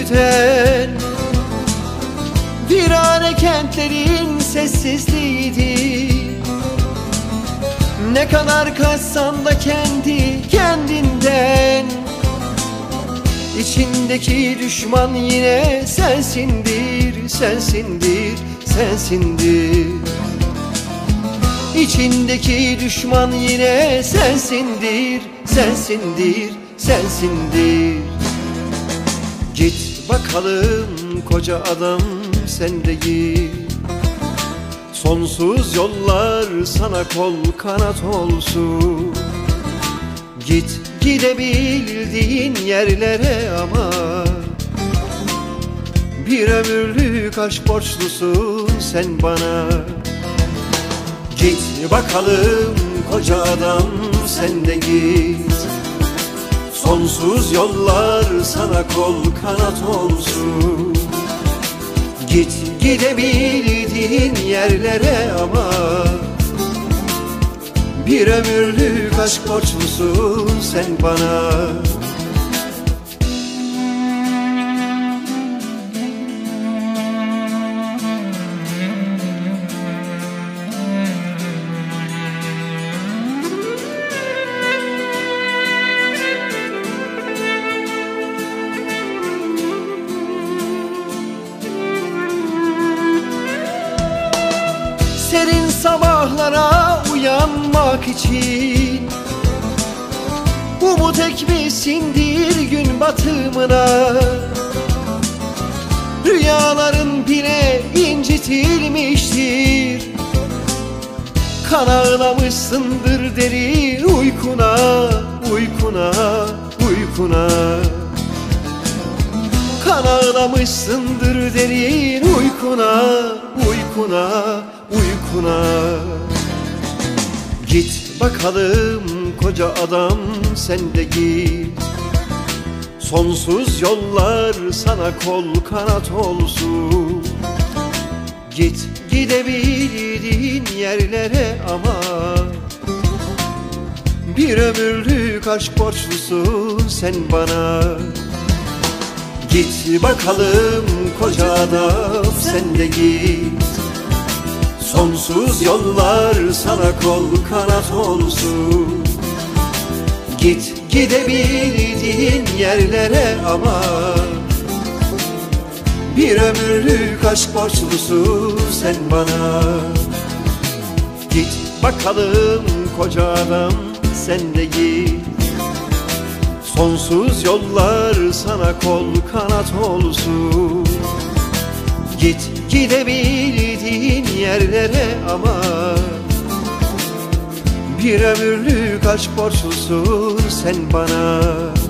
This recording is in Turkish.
ürküten virane kentlerin sessizliğiydi. Ne kadar kaçsan da kendi kendinden, İçindeki düşman yine sensindir, sensindir, sensindir. İçindeki düşman yine sensindir, sensindir, sensindir. Git bakalım koca adam, sen de git. Sonsuz yollar sana kol kanat olsun. Git gidebildiğin yerlere ama bir ömürlük aşk borçlusun sen bana. Git bakalım koca adam, sen de git. Sonsuz yollar sana kol kanat olsun. Git gidebildiğin yerlere ama bir ömürlük aşk borçlusun sen bana. Serin sabahlara uyanmak için umut ekmişsindir gün batımına. Rüyaların bile incitilmiştir, kan ağlamışsındır derin uykuna, uykuna, uykuna. Kan ağlamışsındır derin uykuna, uykuna, uykuna. Git bakalım koca adam, sen de git. Sonsuz yollar sana kol kanat olsun. Git gidebildiğin yerlere ama bir ömürlük aşk borçlusun sen bana. Git bakalım koca adam, sen de git. Sonsuz yollar sana kol kanat olsun. Git gidebildiğin yerlere ama bir ömürlük aşk borçlusun sen bana. Git bakalım koca adam, sen de git. Sonsuz yollar sana kol kanat olsun. Git gidebildiğin yerlere ama bir ömürlük aşk borçlusun sen bana.